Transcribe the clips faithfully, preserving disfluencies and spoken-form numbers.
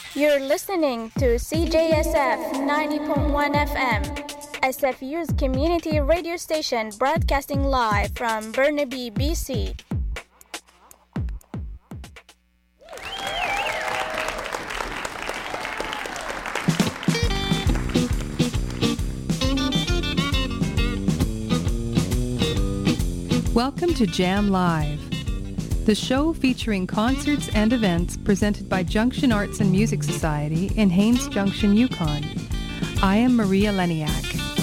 You're listening to C J S F ninety point one F M, S F U's community radio station broadcasting live from Burnaby, B C. Welcome to Jam Live, the show featuring concerts and events presented by Junction Arts and Music Society in Haines Junction, Yukon. I am Maria Leniak.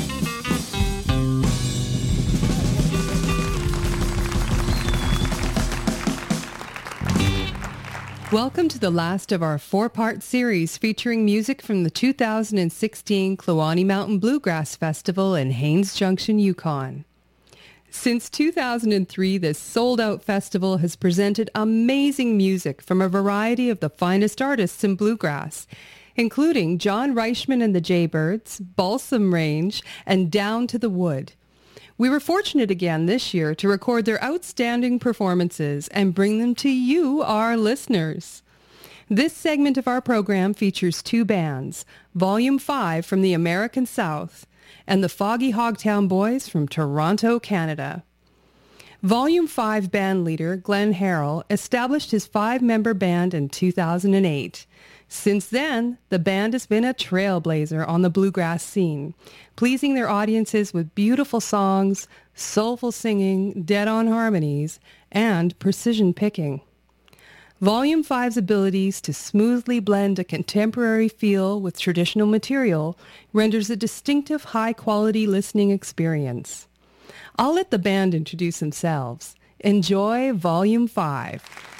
Welcome to the last of our four-part series featuring music from the two thousand sixteen Kluane Mountain Bluegrass Festival in Haines Junction, Yukon. Since two thousand three, this sold-out festival has presented amazing music from a variety of the finest artists in bluegrass, including John Reichman and the Jaybirds, Balsam Range, and Down to the Wood. We were fortunate again this year to record their outstanding performances and bring them to you, our listeners. This segment of our program features two bands, Volume five from the American South, and the Foggy Hogtown Boys from Toronto, Canada. Volume five band leader Glenn Harrell established his five-member band in two thousand eight. Since then, the band has been a trailblazer on the bluegrass scene, pleasing their audiences with beautiful songs, soulful singing, dead-on harmonies, and precision picking. Volume five's abilities to smoothly blend a contemporary feel with traditional material renders a distinctive high-quality listening experience. I'll let the band introduce themselves. Enjoy Volume five.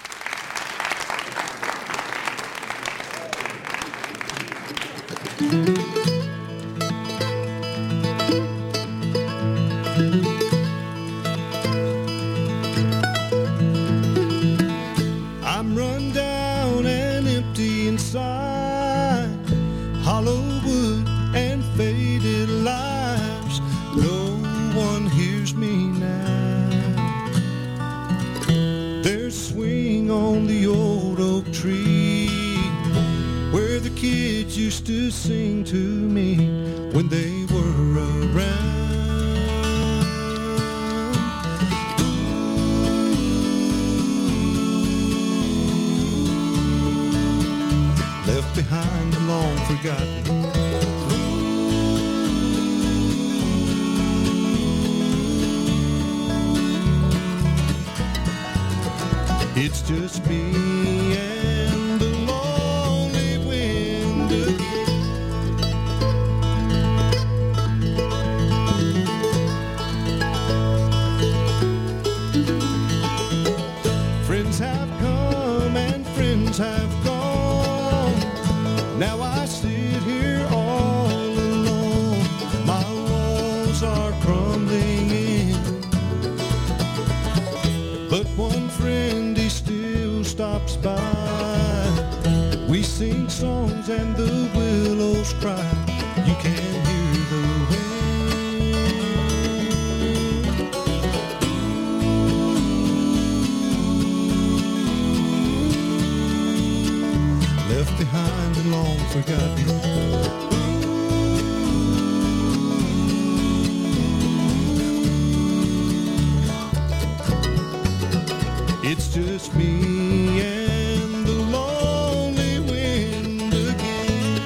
I'm run down and empty inside, hollow wood and faded lives. No one hears me now. There's swing on the old oak tree where the kids used to sing to me when they were around. Left behind and long forgotten. It's just me and the lonely wind again. Friends have come and friends have gone. Now I sit here all alone. My walls are crumbling in, but one friend, he still stops by. We sing songs and the willows cry. You can hear the wind. Left behind and long forgotten. It's just me and the lonely wind again.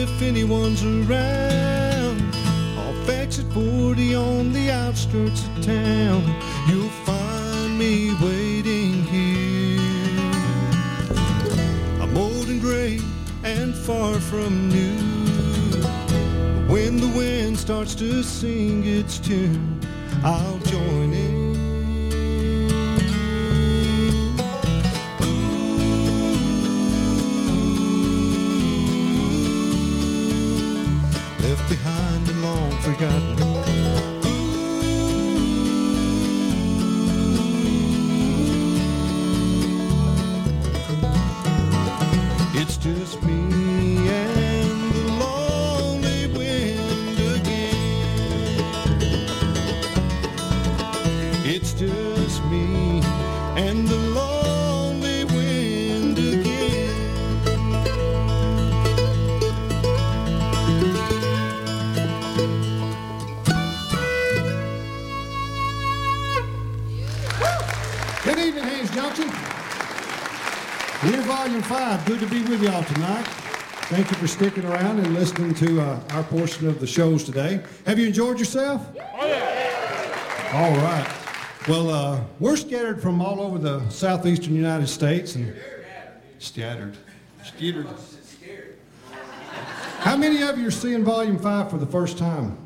if anyone's around. Off exit forty on the outskirts of town, you'll find me waiting here. I'm old and gray and far from new. When the wind starts to sing its tune, I'll join in. Behind and long forgotten. Ooh, it's just me and the lonely wind again. It's just me and the lonely wind again. Good evening, Haynes Junction. We're Volume five. Good to be with y'all tonight. Thank you for sticking around and listening to uh, our portion of the shows today. Have you enjoyed yourself? Oh, yeah. All right. Well, uh, we're scattered from all over the southeastern United States. and Scattered. Scattered. How many of you are seeing Volume five for the first time?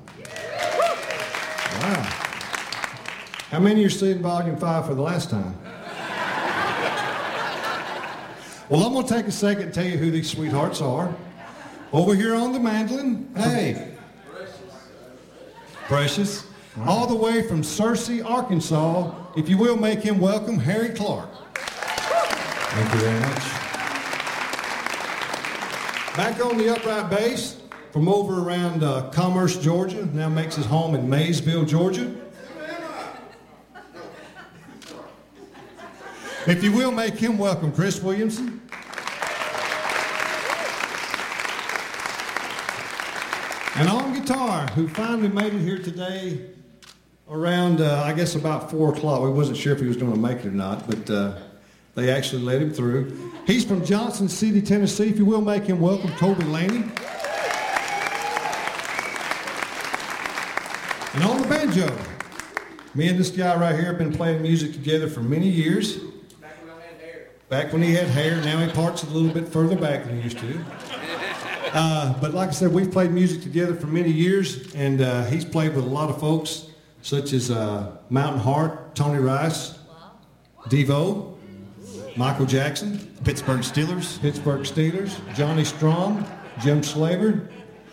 Wow. How many are seeing Volume five for the last time? Well, I'm going to take a second and tell you who these sweethearts are. Over here on the mandolin, hey. Precious. All the way from Searcy, Arkansas, if you will make him welcome, Harry Clark. Thank you very much. Back on the upright bass, from over around uh, Commerce, Georgia, now makes his home in Maysville, Georgia. If you will make him welcome, Chris Williamson. And on guitar, who finally made it here today around, uh, I guess, about four o'clock. We wasn't sure if he was going to make it or not, but uh, they actually let him through. He's from Johnson City, Tennessee. If you will make him welcome, Toby Laney. And on the banjo, me and this guy right here have been playing music together for many years. Back when he had hair, now he parts a little bit further back than he used to. Uh, but like I said, we've played music together for many years, and uh, he's played with a lot of folks, such as uh, Mountain Heart, Tony Rice, Devo, Michael Jackson, Pittsburgh Steelers, Pittsburgh Steelers, Johnny Strong, Jim Slaver,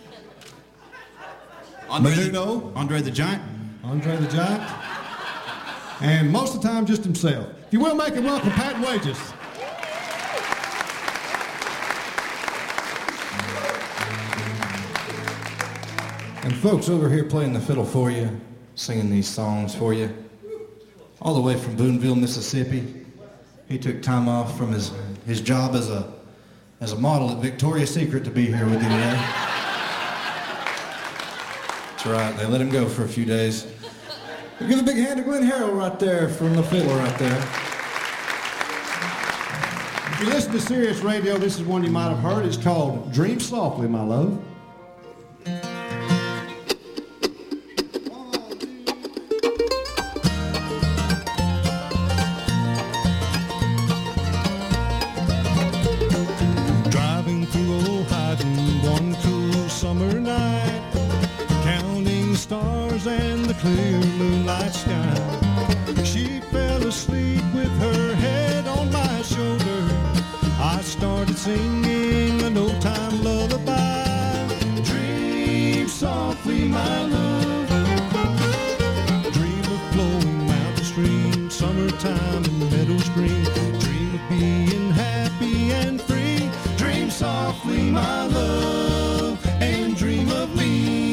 Andre Menudo, the, Andre the Giant, Andre the Giant, and most of the time just himself. If you will make him welcome, Pat Wages. And folks over here playing the fiddle for you, singing these songs for you, all the way from Boonville, Mississippi. He took time off from his, his job as a as a model at Victoria's Secret to be here with you today. That's right, they let him go for a few days. We'll give a big hand to Glenn Harrell right there from the fiddle right there. If you listen to Sirius Radio, this is one you might have heard. It's called Dream Softly, My Love. Clear moonlight sky. She fell asleep with her head on my shoulder. I started singing an old-time lullaby. Dream softly, my love. Dream of flowing mountain stream, summertime and meadows green. Dream of being happy and free. Dream softly, my love, and dream of me.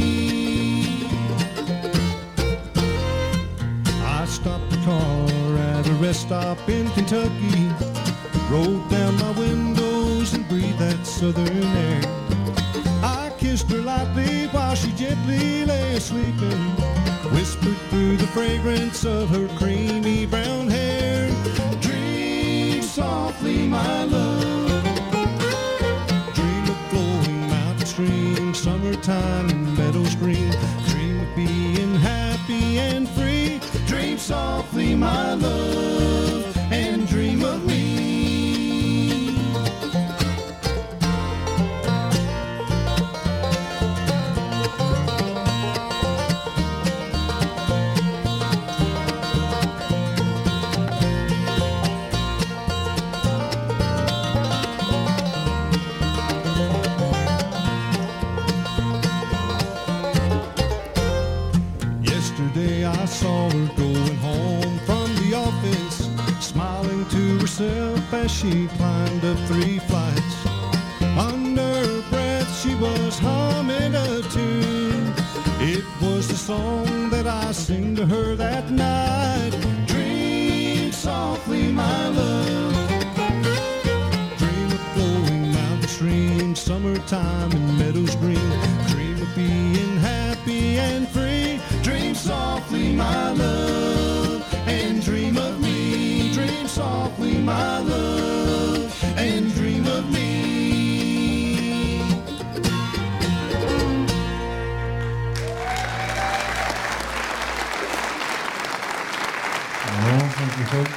Stopped the car at a rest stop in Kentucky. Rolled down my windows and breathed that southern air. I kissed her lightly while she gently lay sleeping. Whispered through the fragrance of her creamy brown hair. Dream softly, my love. Dream of flowing mountain stream. summertime in Meadows Green. Dream of being happy and free. Dream softly, my love, and dream of me. I saw her going home from the office, smiling to herself as she climbed up three flights. Under her breath she was humming a tune. It was the song that I sing to her that night. Dream softly, my love. Dream of flowing mountain streams, summertime in Meadows Green. Dream of being happy and free. Dream softly, my love, and dream of me. Dream softly, my love, and dream of me. Oh, thank you, folks.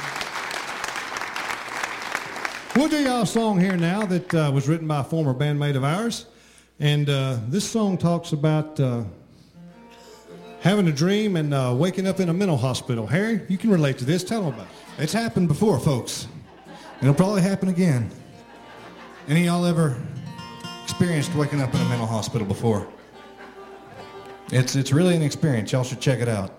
We'll do y'all a song here now that uh, was written by a former bandmate of ours. And uh, this song talks about uh, having a dream and uh, waking up in a mental hospital. Harry, you can relate to this. Tell them about it. It's happened before, folks. It'll probably happen again. Any of y'all ever experienced waking up in a mental hospital before? It's, it's really an experience. Y'all should check it out.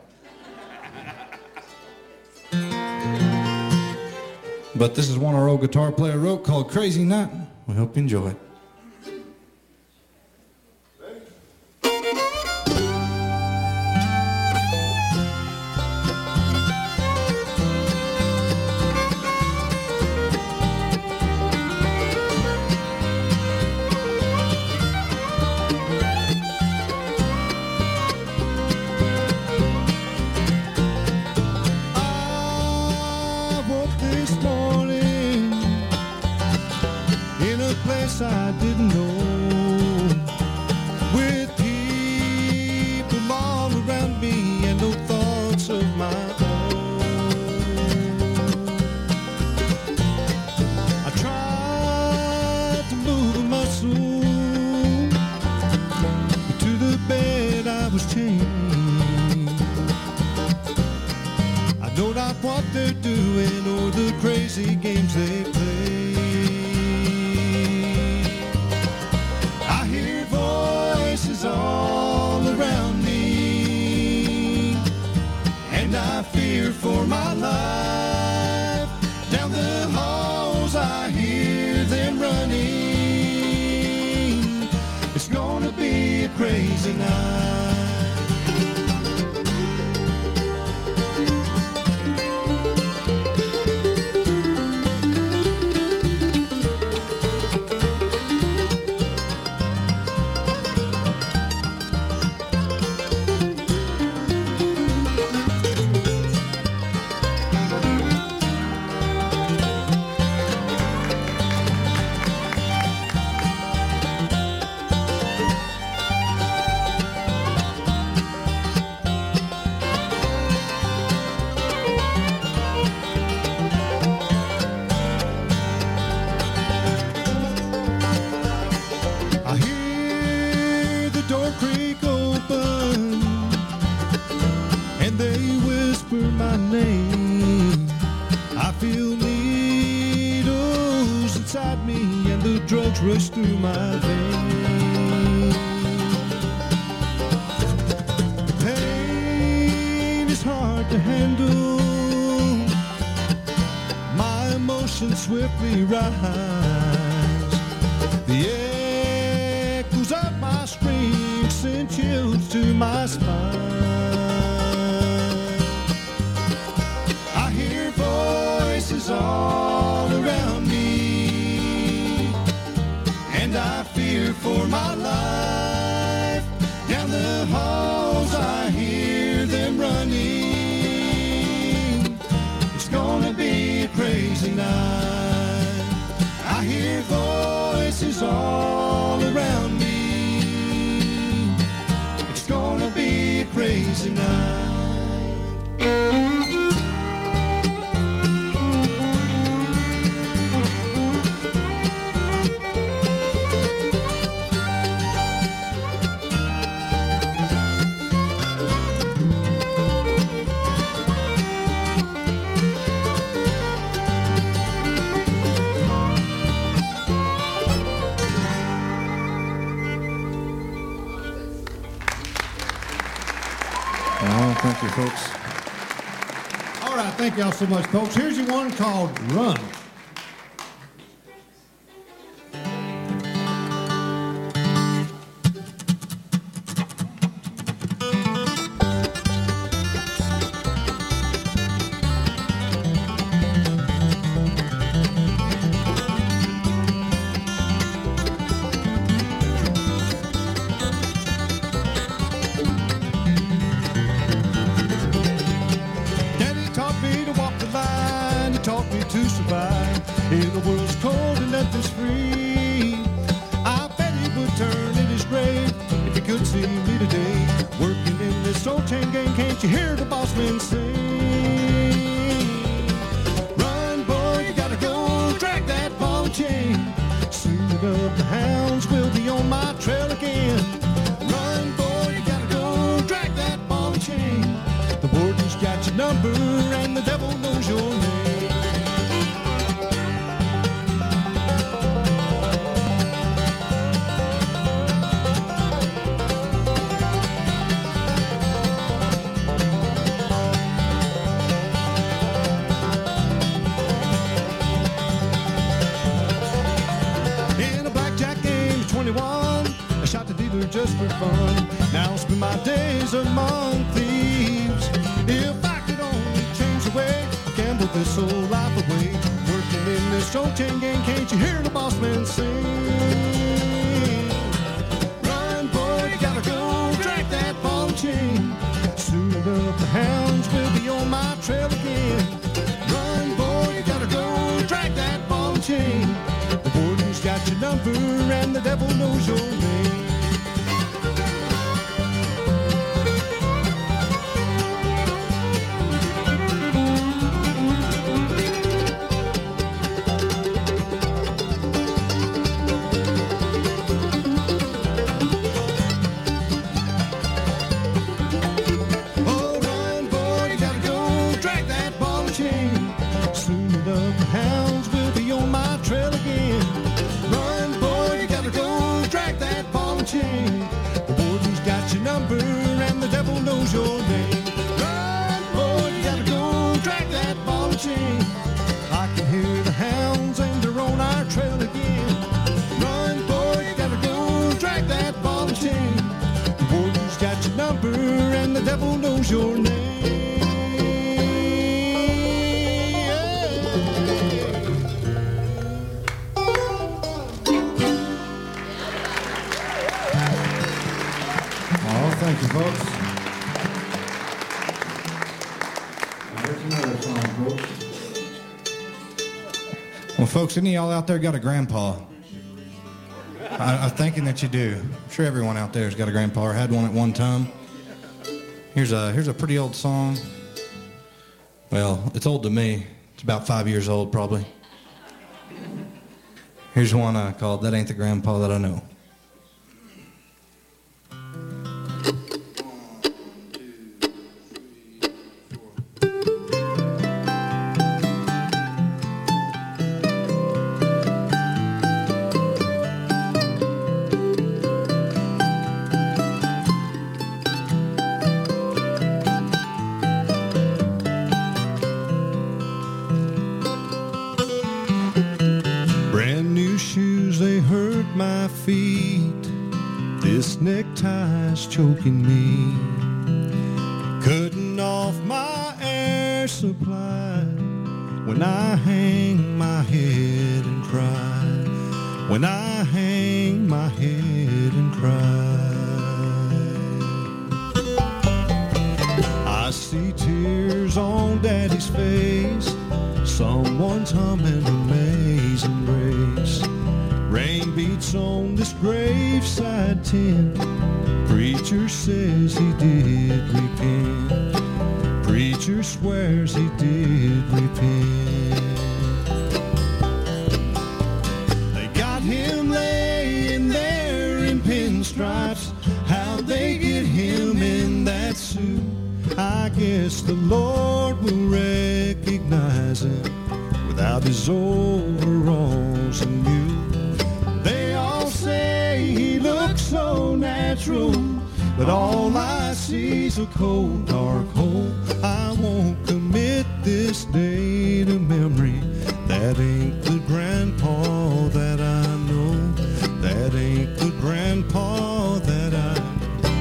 But this is one our old guitar player wrote called Crazy Night. We hope you enjoy it. I didn't know, with people all around me and no thoughts of my own. I tried to move a muscle, but to the bed I was chained. I know not what they're doing or the crazy games they play. All around me, and I fear for my life. Down the halls I hear them running. It's gonna be a crazy night. My name, I feel needles inside me and the drugs rush through my veins. The pain is hard to handle. My emotions swiftly rise. The echoes of my screams send chills to my spine. All around me, and I fear for my life. Down the halls I hear them running. It's gonna be a crazy night. I hear voices all around me, Thank you, folks. All right, thank y'all so much, folks. Here's your one called Run. To survive in a world's cold and nothing's free. I bet he would turn in his grave if he could see me today. Working in this old chain gang, can't you hear the boss man sing? Run, boy, you gotta go, drag that ball and chain. Soon enough, the hounds will be on my trail again. Run, boy, you gotta go, drag that ball and chain. The warden's got your number and the devil knows your name. I shot the dealer just for fun. Now I spend my days among thieves. If I could only change the way I gamble this old life away. Working in this old chain gang, can't you hear the boss man sing? Run, boy, you gotta go, drag that ball and chain. Soon enough, the hounds will be on my trail again. Run, boy, you gotta go, drag that ball and chain. The warden's got your number and the devil knows your name. Oh, run, boy, you gotta go, drag that ball and chain. Soon enough, the hounds will be on my trail again. Run, boy, you gotta go, drag that ball and chain. The warden's got your number and the devil knows your name. Run, boy, you gotta go, drag that ball and chain. I can hear the hounds and they're on our trail again. Run, boy, you gotta go, drag that ball and chain. The warden's got your number and the devil knows your name. Thank you, folks. Now, here's another song, folks. Well, folks, any of y'all out there got a grandpa? I, I'm thinking that you do. I'm sure everyone out there has got a grandpa or had one at one time. Here's a here's a pretty old song. Well, it's old to me. It's about five years old, probably. Here's one uh, called "That Ain't the Grandpa That I Know." Neckties choking me, cutting off my air supply. When I hang my head and cry, when I hang my head and cry, I see tears on Daddy's face. Someone's humming Amazing Grace. Rain beats on this graveside tent. Preacher says he did repent. Preacher swears he did repent. They got him laying there in pinstripes. How'd they get him in that suit? I guess the Lord will recognize him without his overalls and mule. They all say he looks so natural. but all I see's a cold, dark hole. I won't commit this day to memory. That ain't the grandpa that I know. That ain't the grandpa that I know.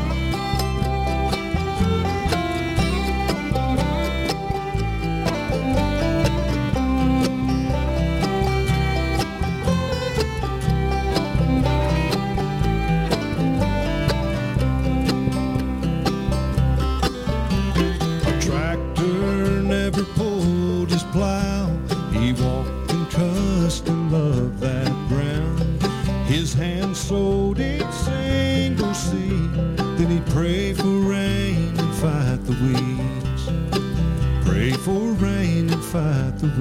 Plow. He walked and cussed and loved that ground. His hands sowed each single seed. Then he'd pray for rain and fight the weeds. Pray for rain and fight the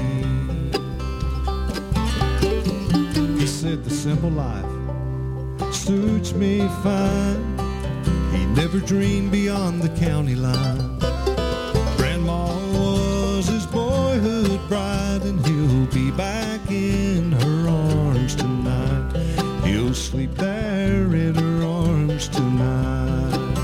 weeds. He said the simple life suits me fine. He never dreamed beyond the county line. Bride, and he'll be back in her arms tonight. He'll sleep there in her arms tonight.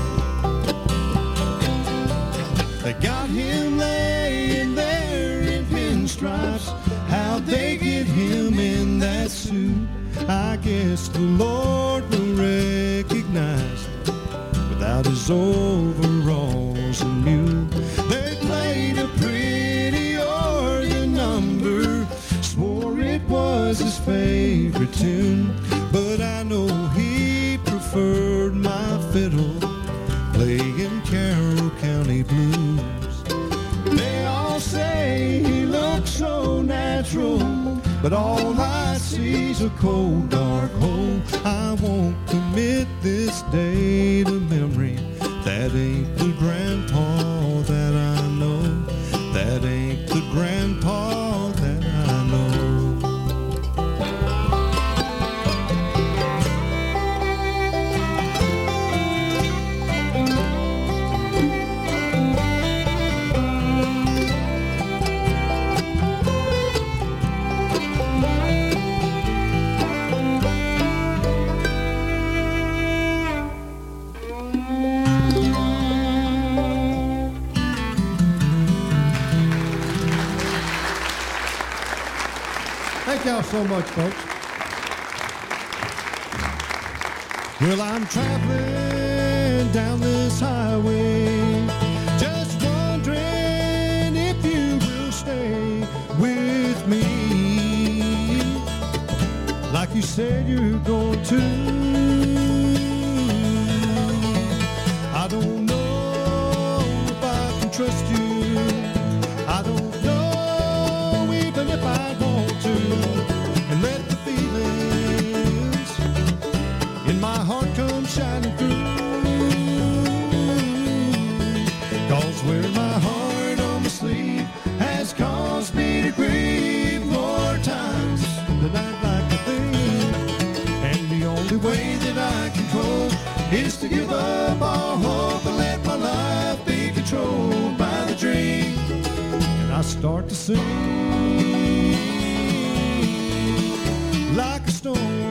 They got him laying there in pinstripes. How'd they get him in that suit? I guess the Lord will recognize him without his overalls and mule. They played a pretty organ number, swore it was his favorite tune, but I know he preferred my fiddle playing Carroll County blues. They all say he looks so natural, but all I see's a cold, dark hole. I won't commit this day to memory. That ain't the grandpa that I know. That ain't the grandpa that I know. Thank y'all so much, folks. Well, I'm traveling down this highway, just wondering if you will stay with me, like you said you're going to. I don't know if I can trust you. I don't know even if I want to. And let the feelings in my heart come shining through. Cause wearing my heart on my sleeve has caused me to grieve more times than I'd like to think. And the only way that I can cope is to give up all hope and let my life be controlled by the dream. And I start to sing like a storm.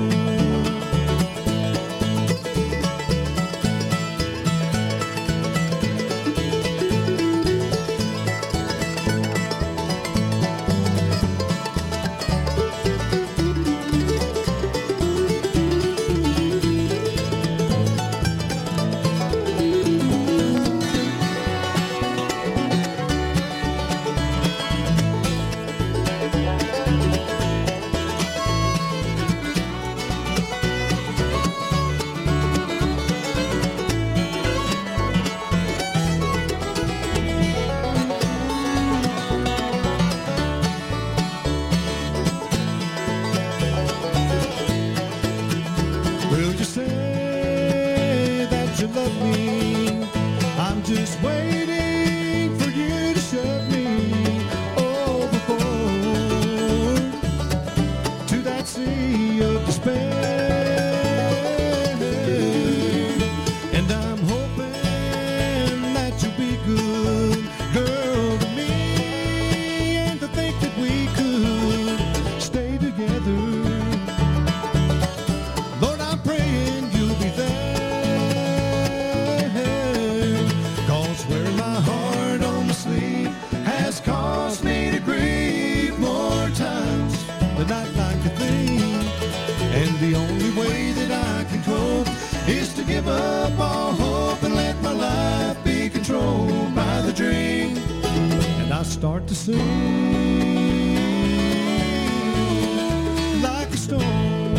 Just waiting for you to shove me overboard to that sea of despair. And I'm hoping that you'll be good, girl, to me, and to think that we could stay together. Lord, I'm praying you'll be there. give up all hope and let my life be controlled by the dream. And I start to sing like a storm,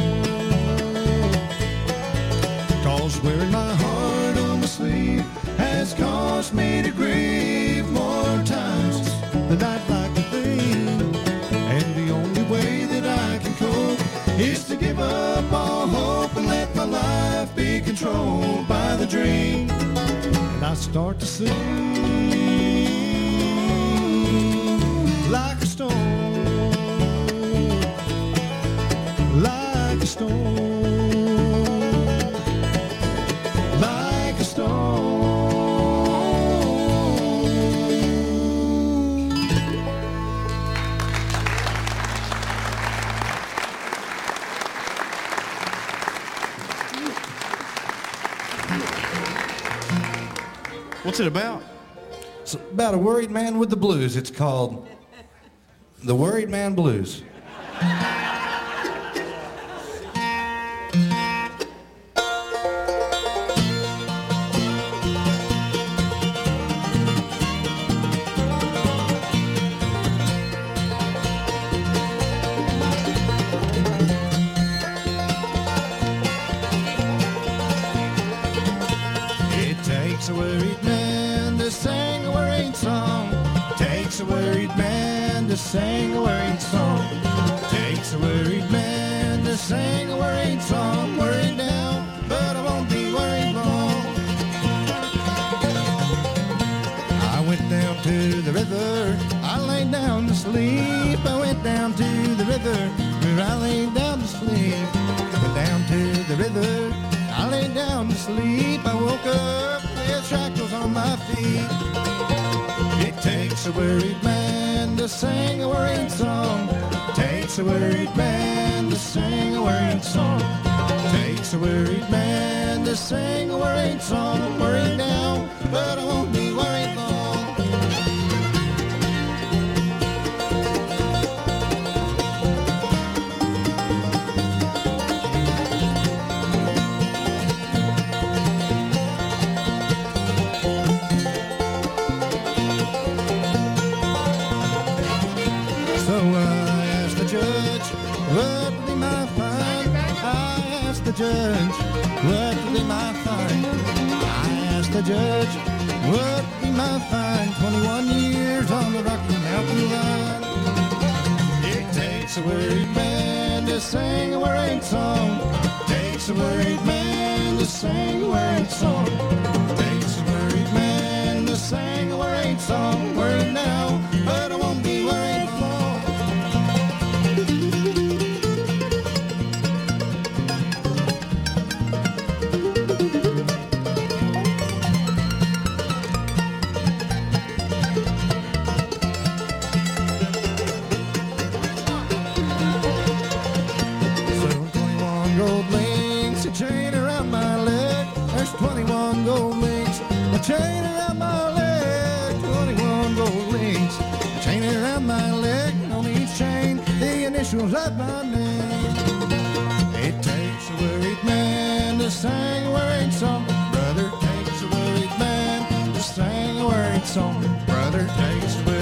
'cause wearing my heart on my sleeve has caused me to grieve more times than I'd like to think. And the only way that I can cope is to give up all hope and let my life be controlled by the dream. And I start to sing like a storm, like a storm, like a storm. What's it about? It's about a worried man with the blues. It's called The Worried Man Blues. It takes a worried man to sing a worried song. Takes a worried man to sing a worried song. Takes a worried man to sing a worried song. Worried now, but I won't be worried long. I went down to the river, I laid down to sleep. I went down to the river, where I laid down to sleep. Went down to the river, I laid down to sleep. I woke up with shackles on my feet. It takes a worried man to sing a worried song. Takes a worried man to sing a worried song. Takes a worried man to sing a worried song. I'm worried now, but I won't be worried long. So I asked the judge, what would be my fine? I asked the judge, what would be my fine? I asked the judge, what would be my fine? twenty-one years on the Rocky Mountain line. It takes a worried man to sing a worried song. Takes a worried man to sing a worried song. Takes a worried man to sing a worried song. Worried now, but I won't be worried long. So twenty-one gold links, a chain around my leg. There's twenty-one gold links, a chain around my leg. twenty-one gold links, a chain around my leg. On each chain, the initials of my name. It takes a worried man to sing a worried song. Brother, takes a worried man to sing a worried song. Brother, takes a worried